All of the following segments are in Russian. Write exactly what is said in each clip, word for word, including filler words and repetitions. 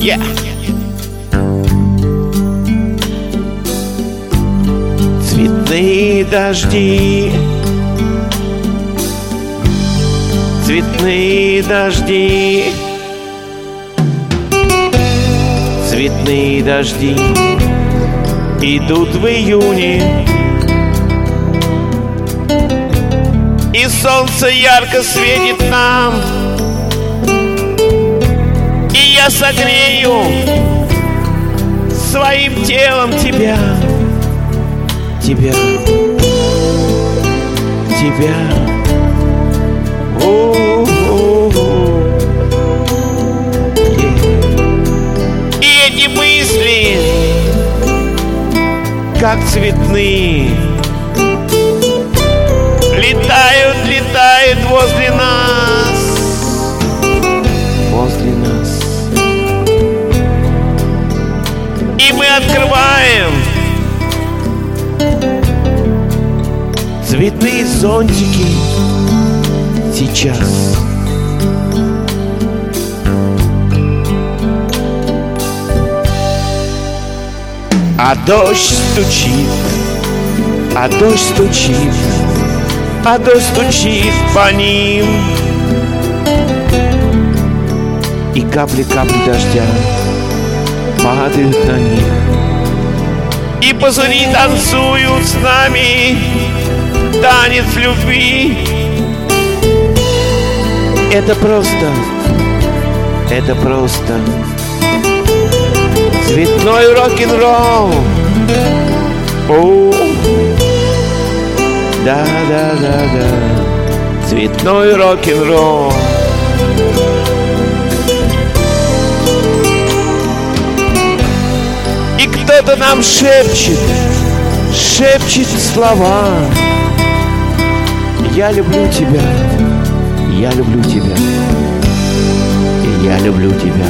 Yeah. Цветные дожди, цветные дожди, цветные дожди идут в июне, и солнце ярко светит нам, и я согрею своим телом тебя, тебя, тебя. О-о-о-о. И эти мысли, как цветные, летают, летают возле нас, возле нас. И мы открываем цветные зонтики сейчас. А дождь стучит, а дождь стучит, а дождь стучит по ним. И капли-капли дождя падают на них. И пузыри танцуют с нами танец любви. Это просто, это просто цветной рок-н-ролл. О, да, да, да, да, цветной рок-н-ролл. И кто-то нам шепчет, шепчет слова. Я люблю тебя, я люблю тебя, я люблю тебя.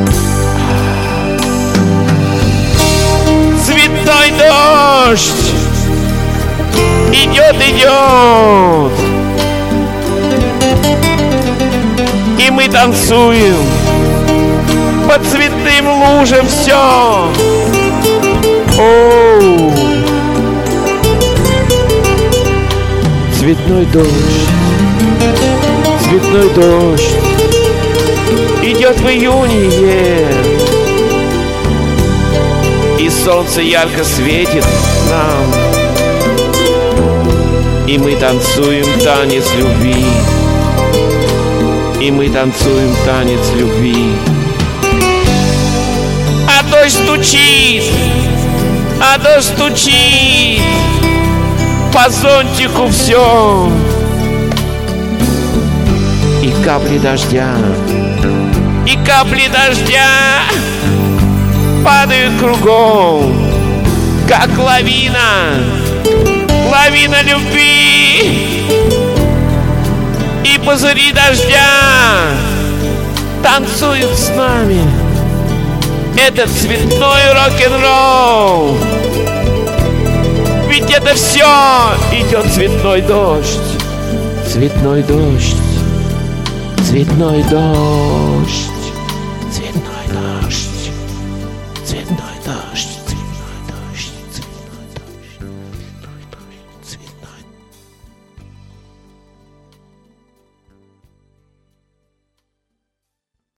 Цветной дождь идет, идет, и мы танцуем под цветным лужем все. Оу. Цветной дождь, цветной дождь идет в июне, и солнце ярко светит нам, и мы танцуем танец любви, и мы танцуем танец любви. А дождь стучит, а дождь стучит по зонтику все. И капли дождя, и капли дождя падают кругом, как лавина, лавина любви. И пузыри дождя танцуют с нами. Это цветной рок-н-ролл. Ведь это все идет цветной дождь, цветной дождь, цветной дождь, цветной дождь, цветной дождь.